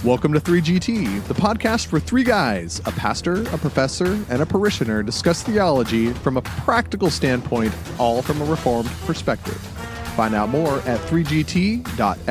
Welcome to 3GT, the podcast for three guys, a pastor, a professor, and a parishioner discuss theology from a practical standpoint, all from a Reformed perspective. Find out more at 3gt.xyz.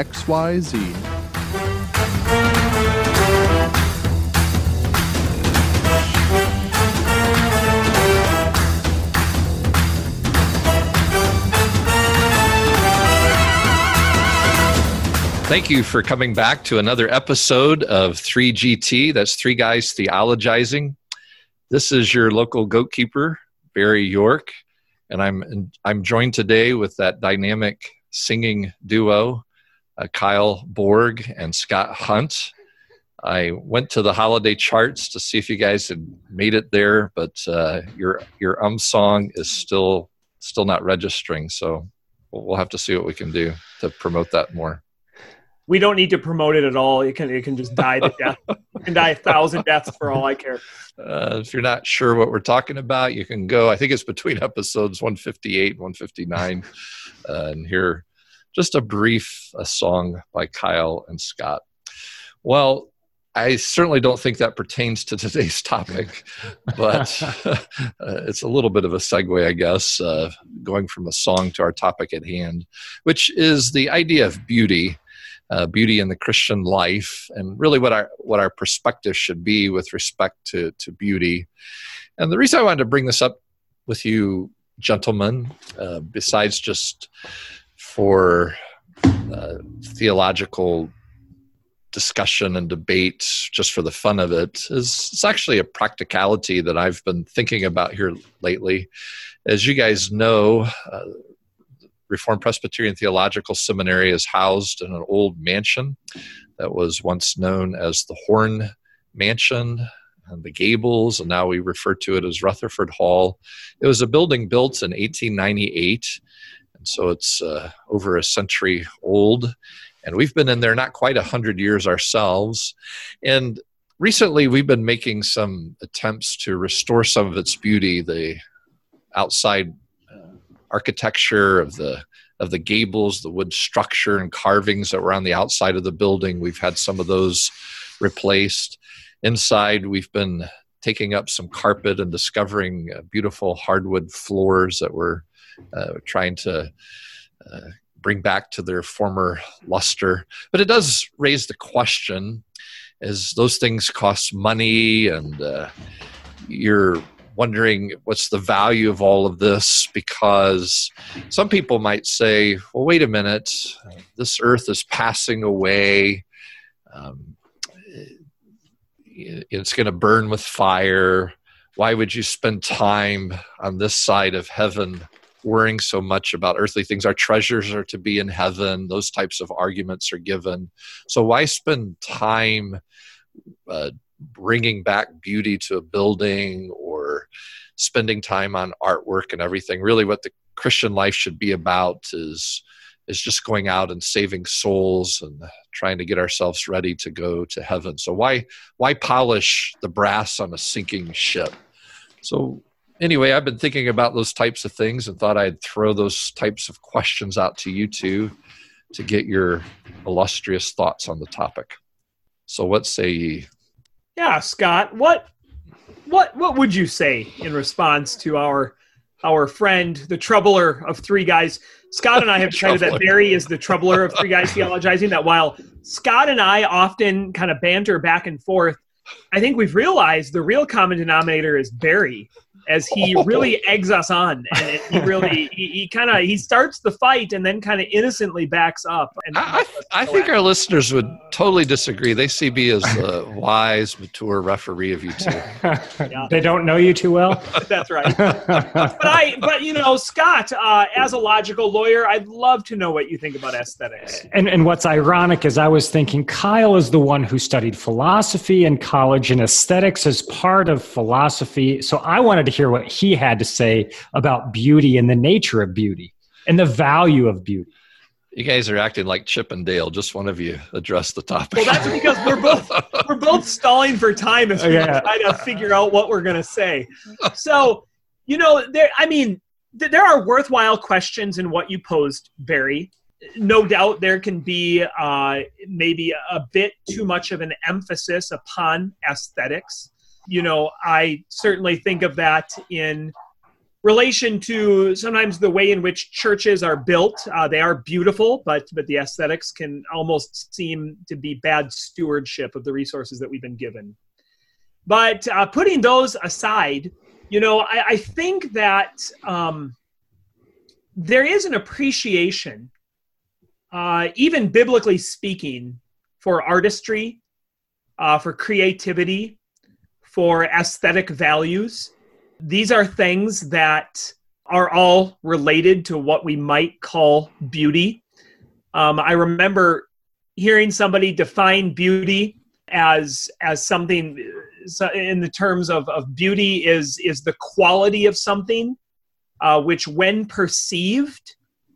Thank you for coming back to another episode of 3GT. That's Three Guys Theologizing. This is your local goat keeper, Barry York, and I'm joined today with that dynamic singing duo, Kyle Borg and Scott Hunt. I went to the holiday charts to see if you guys had made it there, but your song is still not registering, so we'll have to see what we can do to promote that more. We don't need to promote it at all. It can just die to death. It can die 1,000 deaths for all I care. If you're not sure what we're talking about, you can go. I think it's between episodes 158 and 159, and hear just a brief song by Kyle and Scott. Well, I certainly don't think that pertains to today's topic, but it's a little bit of a segue, I guess, going from a song to our topic at hand, which is the idea of beauty. Beauty in the Christian life, and really what our perspective should be with respect to beauty. And the reason I wanted to bring this up with you, gentlemen, besides just for theological discussion and debate, just for the fun of it, is it's actually a practicality that I've been thinking about here lately. As you guys know, Reformed Presbyterian Theological Seminary is housed in an old mansion that was once known as the Horn Mansion and the Gables, and now we refer to it as Rutherford Hall. It was a building built in 1898, and so it's over a century old, and we've been in there not quite 100 years ourselves. And recently we've been making some attempts to restore some of its beauty, the outside architecture of the gables, the wood structure and carvings that were on the outside of the building. We've had some of those replaced. Inside, we've been taking up some carpet and discovering beautiful hardwood floors that we're trying to bring back to their former luster. But it does raise the question, as those things cost money, and you're wondering what's the value of all of this, because some people might say, well, wait a minute, this earth is passing away. It's going to burn with fire. Why would you spend time on this side of heaven worrying so much about earthly things? Our treasures are to be in heaven. Those types of arguments are given. So why spend time bringing back beauty to a building or spending time on artwork and everything? Really what the Christian life should be about is just going out and saving souls and trying to get ourselves ready to go to heaven. So why polish the brass on a sinking ship? So anyway, I've been thinking about those types of things and thought I'd throw those types of questions out to you two to get your illustrious thoughts on the topic. So what say ye? Yeah, Scott, what would you say in response to our friend, the troubler of three guys? Scott and I have decided that Barry is the troubler of three guys theologizing, that while Scott and I often kind of banter back and forth, I think we've realized the real common denominator is Barry, as he really eggs us on, and he starts the fight and then kind of innocently backs up. And I think our listeners would totally disagree. They see me as a wise, mature referee of you two. Yeah. They don't know you too well. That's right. But you know, Scott, as a logical lawyer, I'd love to know what you think about aesthetics. And what's ironic is I was thinking Kyle is the one who studied philosophy in college, and aesthetics is part of philosophy. So I wanted to hear what he had to say about beauty and the nature of beauty and the value of beauty. You guys are acting like Chip and Dale. Just one of you address the topic. Well, that's because we're both stalling for time as we try to figure out what we're going to say. So, you know, there are worthwhile questions in what you posed, Barry. no doubt there can be maybe a bit too much of an emphasis upon aesthetics. I certainly think of that in relation to sometimes the way in which churches are built. They are beautiful, but the aesthetics can almost seem to be bad stewardship of the resources that we've been given. But putting those aside, I think that there is an appreciation, even biblically speaking, for artistry, for creativity, for aesthetic values. These are things that are all related to what we might call beauty. I remember hearing somebody define beauty as something in the terms of beauty is the quality of something which when perceived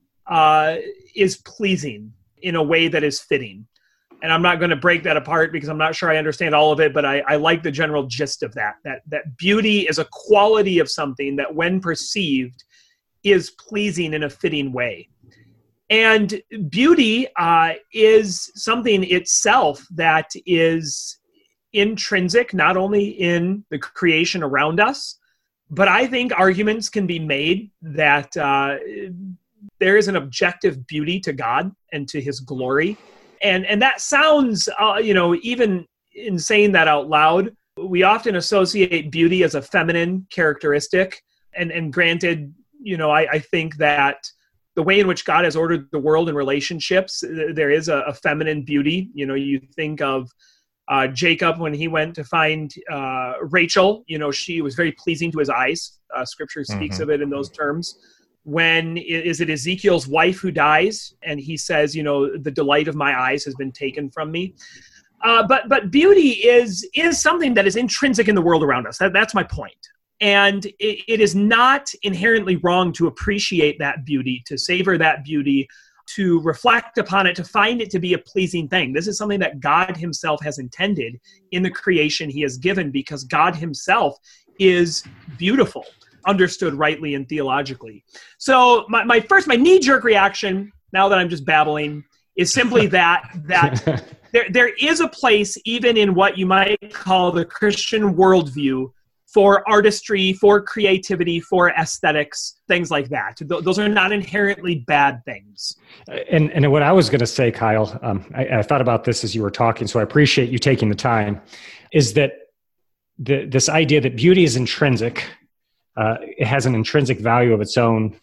is pleasing in a way that is fitting. And I'm not going to break that apart because I'm not sure I understand all of it, but I like the general gist of that beauty is a quality of something that when perceived is pleasing in a fitting way. And beauty is something itself that is intrinsic, not only in the creation around us, but I think arguments can be made that there is an objective beauty to God and to his glory. And that sounds, even in saying that out loud, we often associate beauty as a feminine characteristic. And granted, I think that the way in which God has ordered the world in relationships, there is a feminine beauty. You think of Jacob when he went to find Rachel, she was very pleasing to his eyes. Scripture speaks of it in those terms. When is it Ezekiel's wife who dies? And he says, the delight of my eyes has been taken from me. But beauty is something that is intrinsic in the world around us. That's my point. And it is not inherently wrong to appreciate that beauty, to savor that beauty, to reflect upon it, to find it to be a pleasing thing. This is something that God himself has intended in the creation he has given, because God himself is beautiful, understood rightly and theologically. So my knee-jerk reaction, now that I'm just babbling, is simply that there is a place, even in what you might call the Christian worldview, for artistry, for creativity, for aesthetics, things like that. Those are not inherently bad things. And what I was going to say, Kyle, I thought about this as you were talking, so I appreciate you taking the time, is that this idea that beauty is intrinsic, it has an intrinsic value of its own,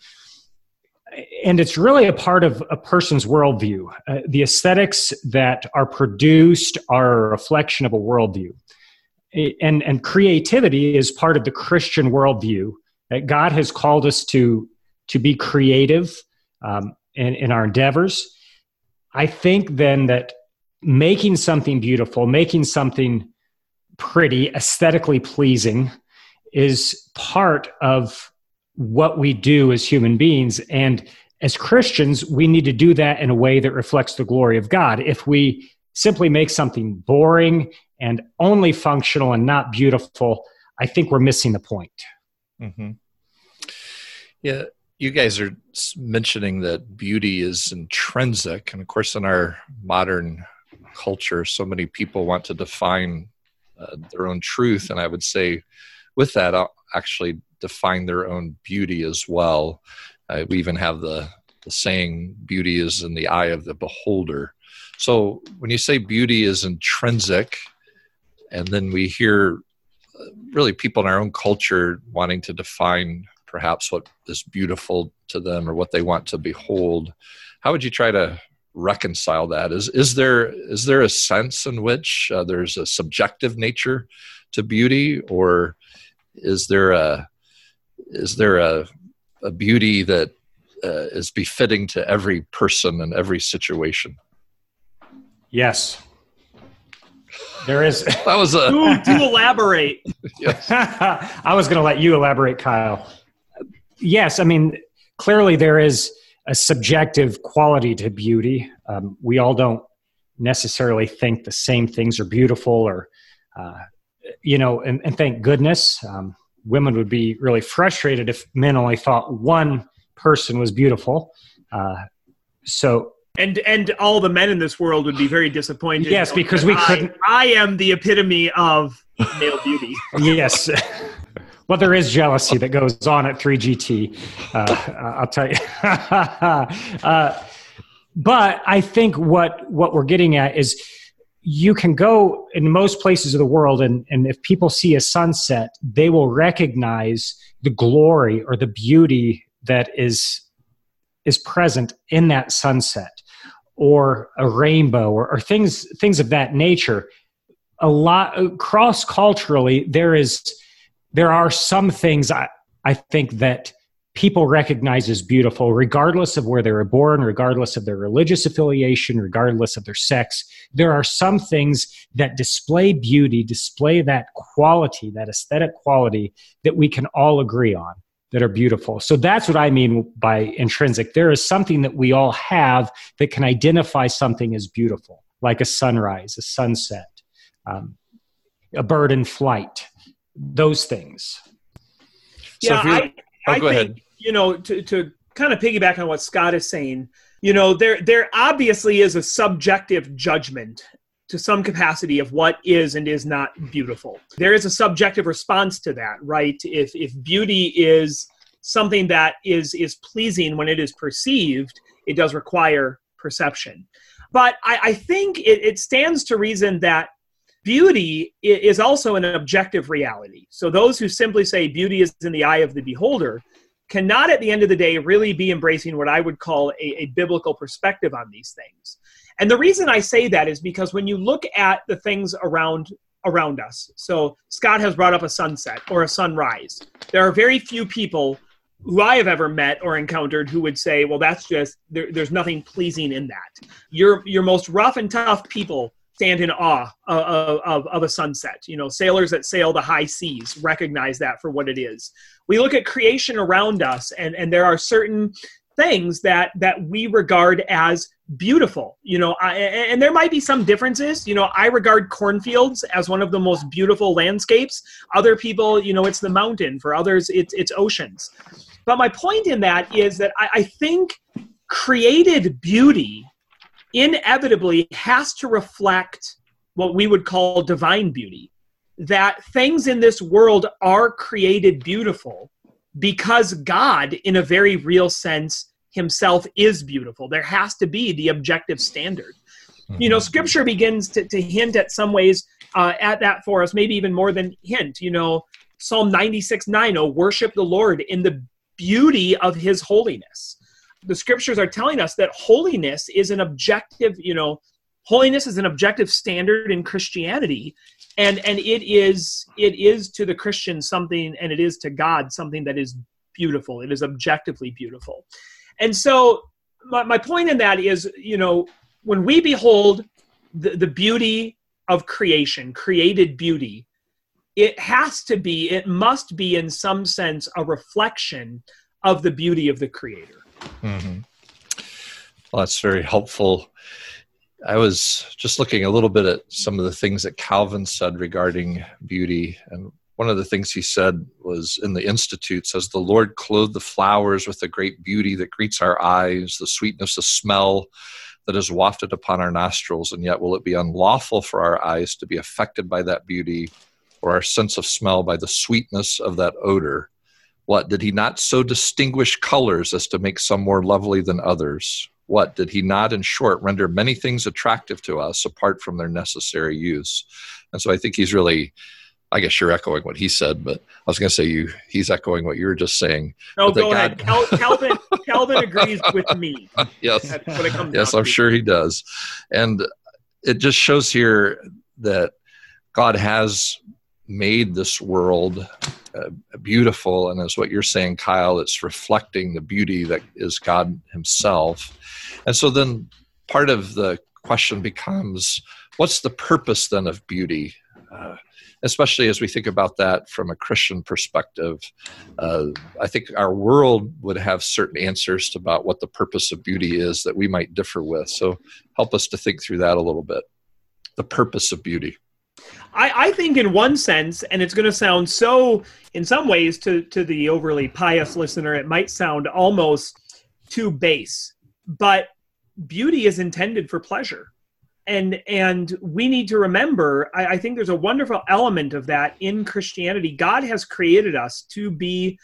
and it's really a part of a person's worldview. The aesthetics that are produced are a reflection of a worldview. And creativity is part of the Christian worldview, that God has called us to be creative in our endeavors. I think then that making something beautiful, making something pretty, aesthetically pleasing, is part of what we do as human beings. And as Christians, we need to do that in a way that reflects the glory of God. If we simply make something boring and only functional and not beautiful, I think we're missing the point. Mm-hmm. Yeah, you guys are mentioning that beauty is intrinsic. And of course, in our modern culture, so many people want to define their own truth. And I would say with that, I'll actually define their own beauty as well. We even have the saying, beauty is in the eye of the beholder. So when you say beauty is intrinsic, and then we hear really people in our own culture wanting to define perhaps what is beautiful to them or what they want to behold, how would you try to reconcile that? Is there a sense in which there's a subjective nature to beauty, or is there a beauty that is befitting to every person and every situation? Yes. There is. That was to elaborate. Yes. I was going to let you elaborate, Kyle. Yes, I mean, clearly there is a subjective quality to beauty. We all don't necessarily think the same things are beautiful, or, and thank goodness. Women would be really frustrated if men only thought one person was beautiful. So, and all the men in this world would be very disappointed. yes, because we couldn't. I am the epitome of male beauty. Yes. Well, there is jealousy that goes on at 3GT. I'll tell you. But I think what we're getting at is you can go in most places of the world, and if people see a sunset, they will recognize the glory or the beauty that is present in that sunset, or a rainbow, or things of that nature. A lot cross-culturally, there are some things I think that people recognize as beautiful, regardless of where they were born, regardless of their religious affiliation, regardless of their sex. There are some things that display beauty, display that quality, that aesthetic quality that we can all agree on, that are beautiful. So that's what I mean by intrinsic. There is something that we all have that can identify something as beautiful, like a sunrise, a sunset, a bird in flight, those things. Yeah, So I go think, ahead. To kind of piggyback on what Scott is saying, there obviously is a subjective judgment to some capacity of what is and is not beautiful. There is a subjective response to that, right? If beauty is something that is pleasing when it is perceived, it does require perception. But I think it stands to reason that beauty is also an objective reality. So those who simply say beauty is in the eye of the beholder cannot, at the end of the day, really be embracing what I would call a biblical perspective on these things. And the reason I say that is because when you look at the things around us, so Scott has brought up a sunset or a sunrise. There are very few people who I have ever met or encountered who would say, well, that's just, there's nothing pleasing in that. Your most rough and tough people stand in awe of a sunset. Sailors that sail the high seas recognize that for what it is. We look at creation around us, and there are certain things that we regard as beautiful. And there might be some differences. I regard cornfields as one of the most beautiful landscapes. Other people, it's the mountain. For others, it's oceans. But my point in that is that I think created beauty inevitably has to reflect what we would call divine beauty. That things in this world are created beautiful because God, in a very real sense, himself is beautiful. There has to be the objective standard. Scripture begins to hint at some ways at that for us, maybe even more than hint. Psalm 96:9, worship the Lord in the beauty of his holiness. The scriptures are telling us that holiness is an objective, holiness is an objective standard in Christianity. And it is to the Christian something, and it is to God something that is beautiful. It is objectively beautiful. And so my point in that is, when we behold the beauty of creation, created beauty, it must be in some sense a reflection of the beauty of the Creator. Mm-hmm. Well, that's very helpful. I was just looking a little bit at some of the things that Calvin said regarding beauty. And one of the things he said was in the Institute says, the Lord clothed the flowers with the great beauty that greets our eyes, the sweetness of smell that is wafted upon our nostrils. And yet will it be unlawful for our eyes to be affected by that beauty, or our sense of smell by the sweetness of that odor? What, did he not so distinguish colors as to make some more lovely than others? What, did he not, in short, render many things attractive to us apart from their necessary use? And so I think he's really, I guess you're echoing what he said, but I was going to say he's echoing what you were just saying. No, go ahead. Calvin agrees with me. Yes, that's what it comes yes, down I'm to. sure he does. And it just shows here that God has made this world beautiful, and as what you're saying, Kyle, it's reflecting the beauty that is God himself. And so then part of the question becomes, what's the purpose then of beauty? Especially as we think about that from a Christian perspective. I think our world would have certain answers about what the purpose of beauty is that we might differ with. So help us to think through that a little bit. The purpose of beauty. I think in one sense, and it's going to sound so, in some ways, to the overly pious listener, it might sound almost too base. But beauty is intended for pleasure. And we need to remember, I think there's a wonderful element of that in Christianity. God has created us to be,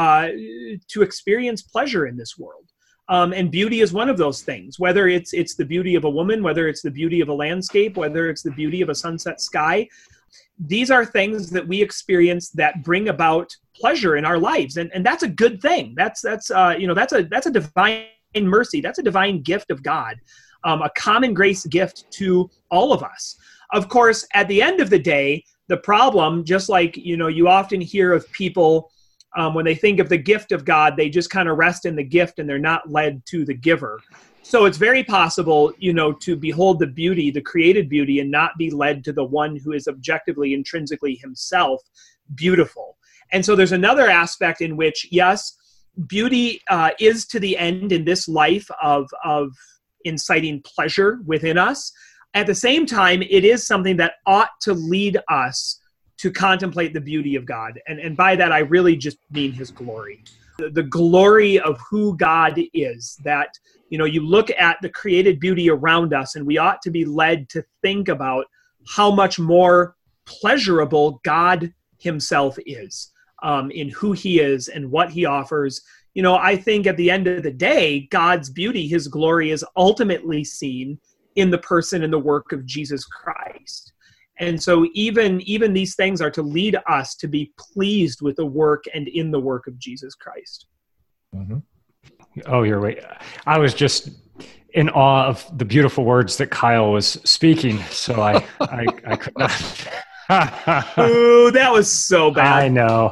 to experience pleasure in this world. And beauty is one of those things, whether it's the beauty of a woman, whether it's the beauty of a landscape, whether it's the beauty of a sunset sky. These are things that we experience that bring about pleasure in our lives. And that's a good thing. That's a divine mercy. That's a divine gift of God. A common grace gift to all of us. Of course, at the end of the day, the problem, just like, you often hear of people when they think of the gift of God, they just kind of rest in the gift and they're not led to the giver. So it's very possible, to behold the beauty, the created beauty, and not be led to the one who is objectively, intrinsically himself beautiful. And so there's another aspect in which, yes, beauty is to the end in this life of inciting pleasure within us. At the same time, it is something that ought to lead us to contemplate the beauty of God. And by that, I really just mean his glory. The glory of who God is, that, you look at the created beauty around us, and we ought to be led to think about how much more pleasurable God himself is, in who he is and what he offers. I think at the end of the day, God's beauty, his glory, is ultimately seen in the person and the work of Jesus Christ. And so even these things are to lead us to be pleased with the work and in the work of Jesus Christ. Mm-hmm. Oh, you're right. I was just in awe of the beautiful words that Kyle was speaking, so I could not. Ooh, that was so bad. I know.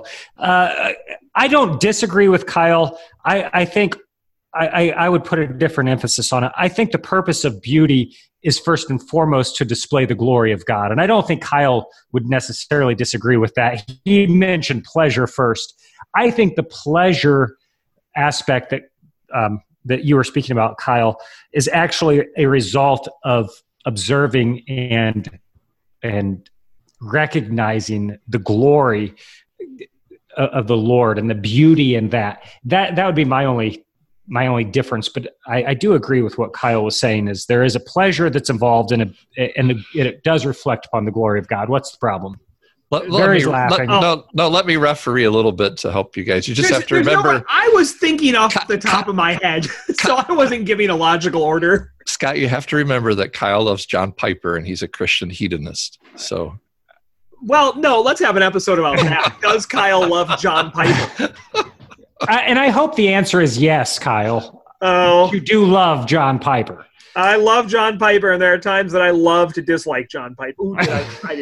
I don't disagree with Kyle. I think I would put a different emphasis on it. I think the purpose of beauty is first and foremost to display the glory of God. And I don't think Kyle would necessarily disagree with that. He mentioned pleasure first. I think the pleasure aspect that you were speaking about, Kyle, is actually a result of observing and recognizing the glory of the Lord and the beauty in that. That would be my only difference. But I do agree with what Kyle was saying, is there is a pleasure that's involved and it does reflect upon the glory of God. What's the problem? Let me referee a little bit to help you guys. You just have to remember. I was thinking off the top of my head, so I wasn't giving a logical order. Scott, you have to remember that Kyle loves John Piper and he's a Christian hedonist. So, well, no, let's have an episode about that. Does Kyle love John Piper? And I hope the answer is yes, Kyle. Oh, you do love John Piper. I love John Piper, and there are times that I love to dislike John Piper. Ooh, I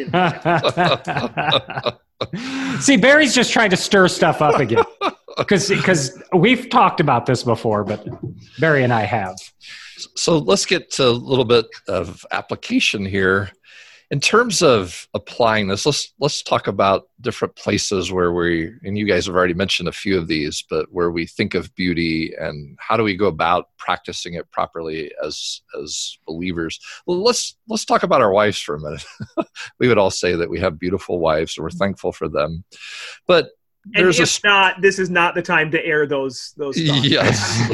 didn't. See, Barry's just trying to stir stuff up again, because we've talked about this before, but Barry and I have. So let's get to a little bit of application here. In terms of applying this, let's talk about different places where and you guys have already mentioned a few of these, but where we think of beauty and how do we go about practicing it properly as believers. Well, let's talk about our wives for a minute. We would all say that we have beautiful wives and we're thankful for them, but this is not the time to air those thoughts. Yes.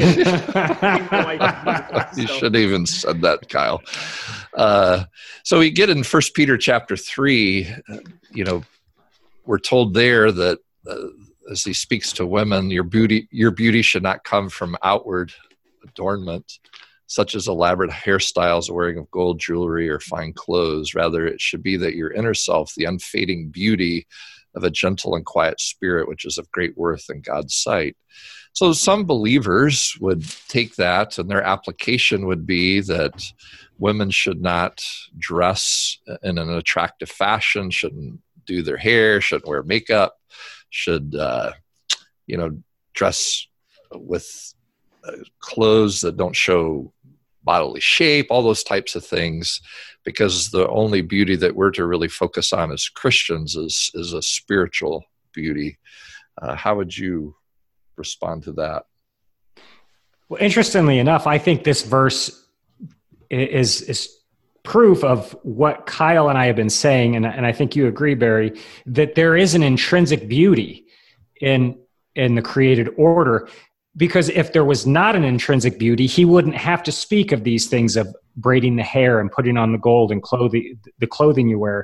You should have even said that, Kyle. So we get in 1 Peter chapter 3, we're told there that as he speaks to women, your beauty should not come from outward adornment, such as elaborate hairstyles, wearing of gold jewelry or fine clothes. Rather, it should be that your inner self, the unfading beauty of a gentle and quiet spirit, which is of great worth in God's sight. So some believers would take that, and their application would be that women should not dress in an attractive fashion, shouldn't do their hair, shouldn't wear makeup, should dress with clothes that don't show bodily shape, all those types of things, because the only beauty that we're to really focus on as Christians is a spiritual beauty. How would you respond to that? Well, interestingly enough, I think this verse is proof of what Kyle and I have been saying, and I think you agree, Barry, that there is an intrinsic beauty in the created order. Because if there was not an intrinsic beauty, he wouldn't have to speak of these things of braiding the hair and putting on the gold and the clothing you wear.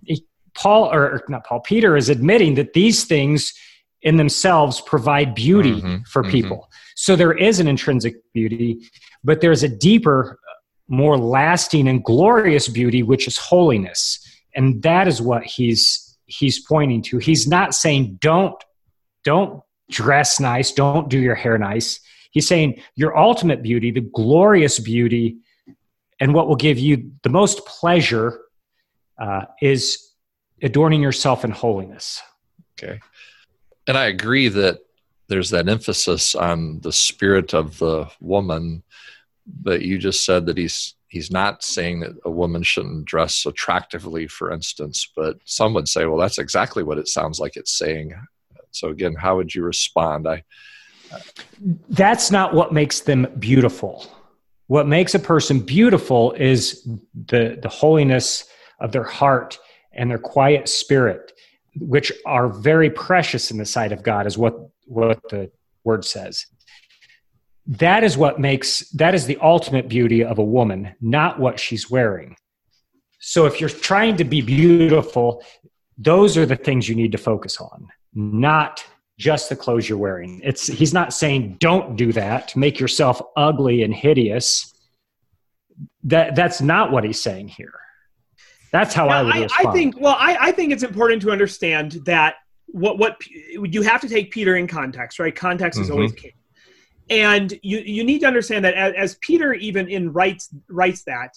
Peter is admitting that these things in themselves provide beauty for people. So there is an intrinsic beauty, but there's a deeper, more lasting and glorious beauty, which is holiness. And that is what he's pointing to. He's not saying don't dress nice, don't do your hair nice. He's saying your ultimate beauty, the glorious beauty, and what will give you the most pleasure is adorning yourself in holiness. Okay. And I agree that there's that emphasis on the spirit of the woman, but you just said that he's not saying that a woman shouldn't dress attractively, for instance, but some would say, well, that's exactly what it sounds like it's saying. So again, how would you respond? That's not what makes them beautiful. What makes a person beautiful is the holiness of their heart and their quiet spirit, which are very precious in the sight of God, is what the word says. That is the ultimate beauty of a woman, not what she's wearing. So if you're trying to be beautiful, those are the things you need to focus on, not just the clothes you're wearing. He's not saying don't do that, make yourself ugly and hideous. That's not what he's saying here. That's how I would respond. I think it's important to understand that what you have to take Peter in context, right? Context is always king. And you need to understand that as Peter even writes that,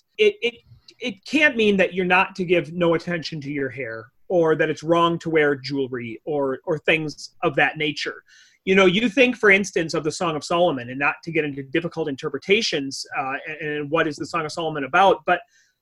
it can't mean that you're not to give no attention to your hair, or that it's wrong to wear jewelry or things of that nature. You think, for instance, of the Song of Solomon, and not to get into difficult interpretations and what is the Song of Solomon about, but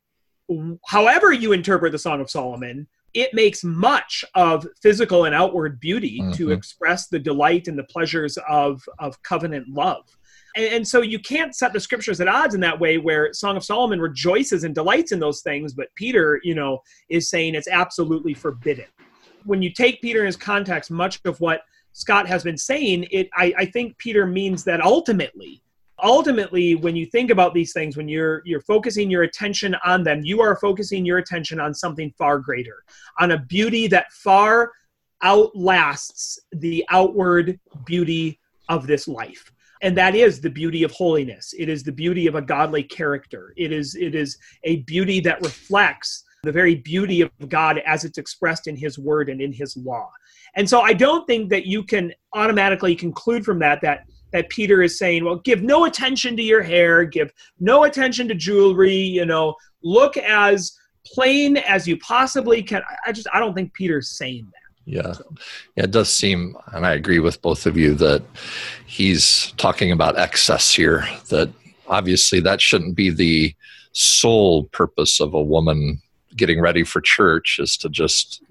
however you interpret the Song of Solomon, it makes much of physical and outward beauty to express the delight and the pleasures of covenant love. And so you can't set the scriptures at odds in that way, where Song of Solomon rejoices and delights in those things, but Peter, is saying it's absolutely forbidden. When you take Peter in his context, much of what Scott has been saying, I think Peter means that ultimately, when you think about these things, when you're focusing your attention on them, you are focusing your attention on something far greater, on a beauty that far outlasts the outward beauty of this life. And that is the beauty of holiness. It is the beauty of a godly character. It is a beauty that reflects the very beauty of God as it's expressed in his word and in his law. And so I don't think that you can automatically conclude from that Peter is saying, well, give no attention to your hair, give no attention to jewelry, look as plain as you possibly can. I don't think Peter's saying that. Yeah. Yeah, it does seem, and I agree with both of you, that he's talking about excess here, that obviously that shouldn't be the sole purpose of a woman getting ready for church, is to just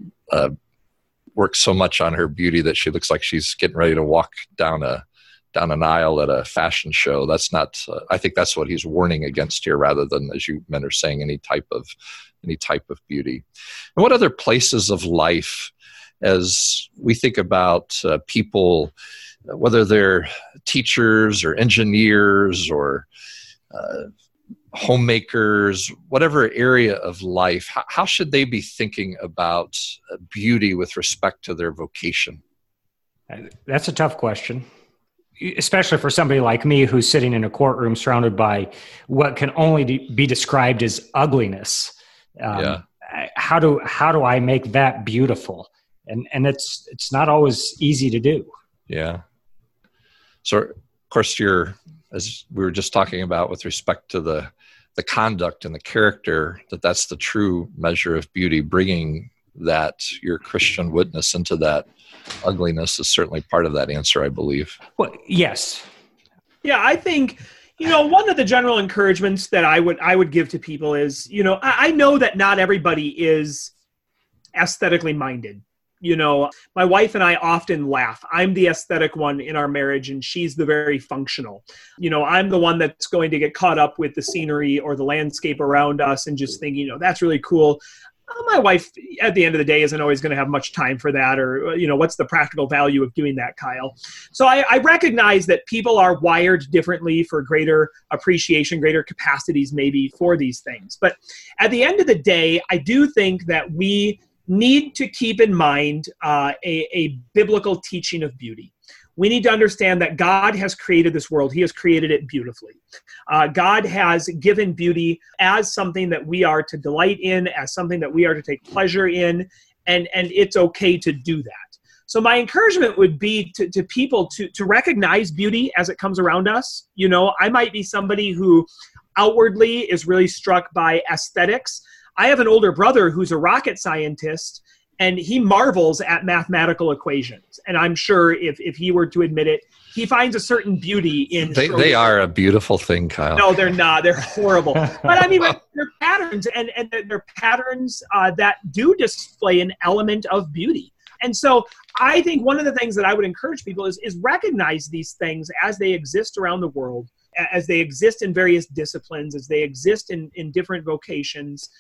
work so much on her beauty that she looks like she's getting ready to walk down an aisle at a fashion show. That's not, I think that's what he's warning against here, rather than, as you men are saying, any type of beauty. And what other places of life, as we think about people, whether they're teachers or engineers or homemakers, whatever area of life, how should they be thinking about beauty with respect to their vocation? That's a tough question, especially for somebody like me who's sitting in a courtroom surrounded by what can only be described as ugliness. How do I make that beautiful? And it's not always easy to do. Yeah. So, of course, as we were just talking about with respect to the conduct and the character, that's the true measure of beauty. Bringing that, your Christian witness, into that ugliness is certainly part of that answer, I believe. Well, yes. Yeah, I think, one of the general encouragements that I would give to people is, I know that not everybody is aesthetically minded. My wife and I often laugh. I'm the aesthetic one in our marriage, and she's the very functional. I'm the one that's going to get caught up with the scenery or the landscape around us and just thinking, that's really cool. my wife, at the end of the day, isn't always going to have much time for that, or, what's the practical value of doing that, Kyle? So I recognize that people are wired differently for greater appreciation, greater capacities maybe for these things. But at the end of the day, I do think that we need to keep in mind a biblical teaching of beauty. We need to understand that God has created this world. He has created it beautifully. God has given beauty as something that we are to delight in, as something that we are to take pleasure in, and it's okay to do that. So my encouragement would be to people to recognize beauty as it comes around us. I might be somebody who outwardly is really struck by aesthetics. I have an older brother who's a rocket scientist, and he marvels at mathematical equations. And I'm sure if he were to admit it, he finds a certain beauty in... They are a beautiful thing, Kyle. No, they're not. They're horrible. But I mean, they're patterns, and they're patterns that do display an element of beauty. And so I think one of the things that I would encourage people is recognize these things as they exist around the world, as they exist in various disciplines, as they exist in different vocations.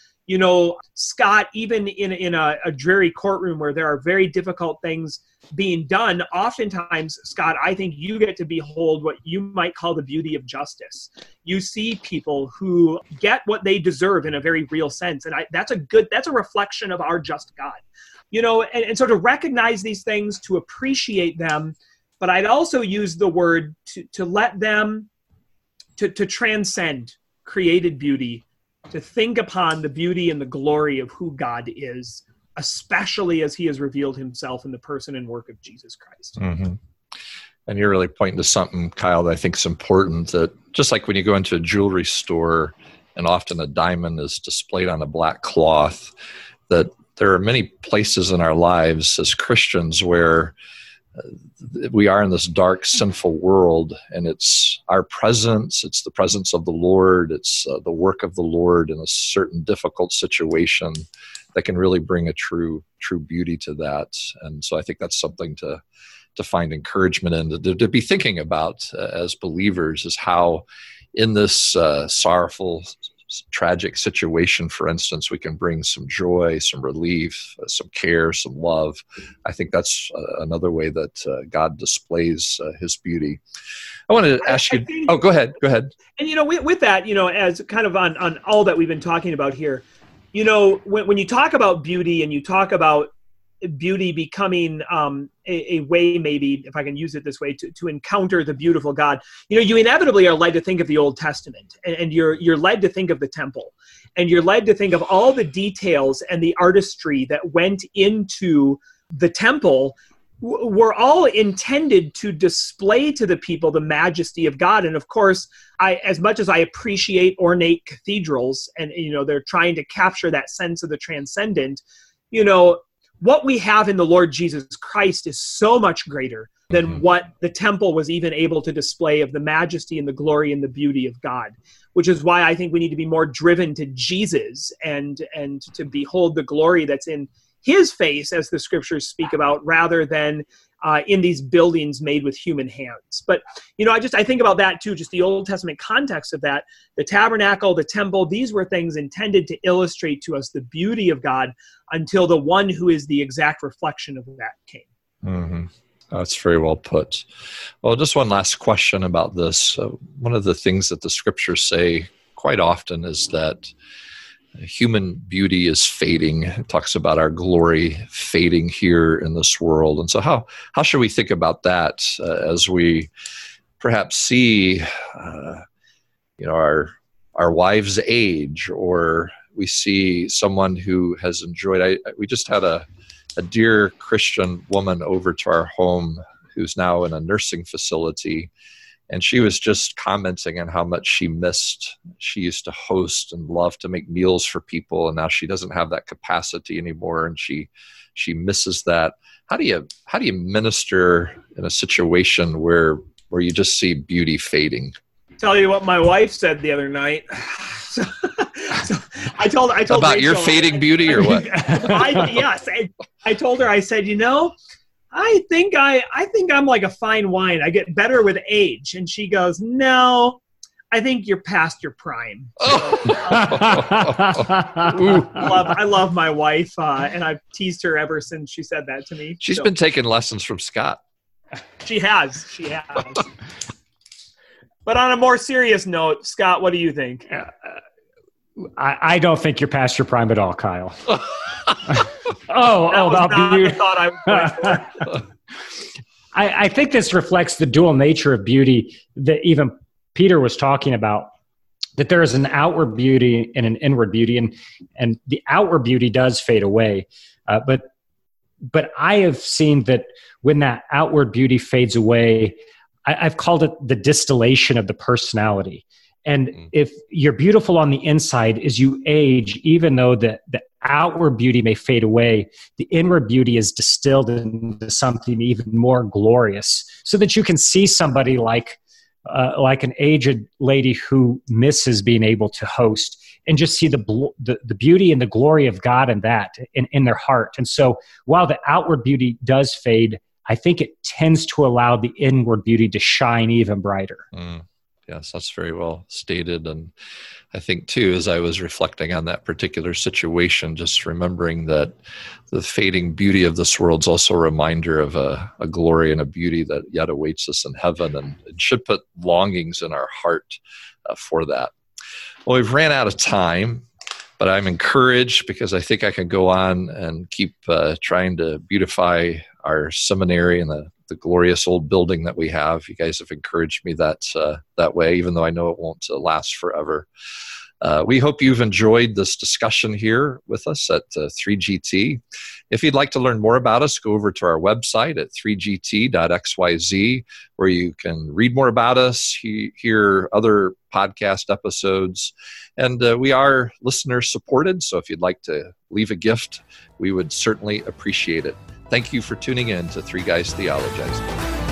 Scott, even in a dreary courtroom where there are very difficult things being done, oftentimes, Scott, I think you get to behold what you might call the beauty of justice. You see people who get what they deserve in a very real sense. And that's a reflection of our just God. And so to recognize these things, to appreciate them, but I'd also use the word to let them to transcend created beauty, to think upon the beauty and the glory of who God is, especially as he has revealed himself in the person and work of Jesus Christ. Mm-hmm. And you're really pointing to something, Kyle, that I think is important, that just like when you go into a jewelry store and often a diamond is displayed on a black cloth, that there are many places in our lives as Christians where we are in this dark, sinful world, and it's our presence, it's the presence of the Lord, it's the work of the Lord in a certain difficult situation that can really bring a true beauty to that. And so I think that's something to find encouragement in, to be thinking about as believers, is how in this sorrowful, tragic situation, for instance, we can bring some joy, some relief, some care, some love. I think that's another way that God displays his beauty. I want to ask you. Go ahead. And with that, as kind of on all that we've been talking about here, when you talk about beauty and you talk about beauty becoming a way, maybe, if I can use it this way, to encounter the beautiful God, you inevitably are led to think of the Old Testament, and you're led to think of the temple, and you're led to think of all the details and the artistry that went into the temple were all intended to display to the people the majesty of God. And of course, as much as I appreciate ornate cathedrals, and they're trying to capture that sense of the transcendent, what we have in the Lord Jesus Christ is so much greater than what the temple was even able to display of the majesty and the glory and the beauty of God, which is why I think we need to be more driven to Jesus and to behold the glory that's in his face, as the scriptures speak about, rather than in these buildings made with human hands. But, I think about that too, just the Old Testament context of that, the tabernacle, the temple, these were things intended to illustrate to us the beauty of God until the one who is the exact reflection of that came. Mm-hmm. That's very well put. Well, just one last question about this. One of the things that the scriptures say quite often is that human beauty is fading. It talks about our glory fading here in this world. And so how should we think about that as we perhaps see our wives age, or we see someone who has enjoyed, we just had a dear Christian woman over to our home who's now in a nursing facility. And she was just commenting on how much she missed. She used to host and love to make meals for people, and now she doesn't have that capacity anymore, and she misses that. How do you minister in a situation where you just see beauty fading? Tell you what my wife said the other night. So I told about Rachel, your fading beauty, or what? Yes, I told her. I said, I think I'm like a fine wine. I get better with age. And she goes, no, I think you're past your prime. So, Oh. I love my wife, and I've teased her ever since she said that to me. She's been taking lessons from Scott. She has. But on a more serious note, Scott, what do you think? I don't think you're past your prime at all, Kyle. That was about not beauty. the thought I was going for. I think this reflects the dual nature of beauty that even Peter was talking about, that there is an outward beauty and an inward beauty, and the outward beauty does fade away. But I have seen that when that outward beauty fades away, I've called it the distillation of the personality. And if you're beautiful on the inside, as you age, even though the outward beauty may fade away, the inward beauty is distilled into something even more glorious, so that you can see somebody like an aged lady who misses being able to host, and just see the beauty and the glory of God in that in their heart. And so while the outward beauty does fade, I think it tends to allow the inward beauty to shine even brighter. Yes, that's very well stated. And I think, too, as I was reflecting on that particular situation, just remembering that the fading beauty of this world is also a reminder of a glory and a beauty that yet awaits us in heaven, and it should put longings in our heart for that. Well, we've ran out of time, but I'm encouraged because I think I can go on and keep trying to beautify our seminary and the glorious old building that we have. You guys have encouraged me that way, even though I know it won't last forever. We hope you've enjoyed this discussion here with us at 3GT. If you'd like to learn more about us, go over to our website at 3gt.xyz, where you can read more about us, hear other podcast episodes, and we are listener supported, so if you'd like to leave a gift, we would certainly appreciate it. Thank you for tuning in to Three Guys Theologizing.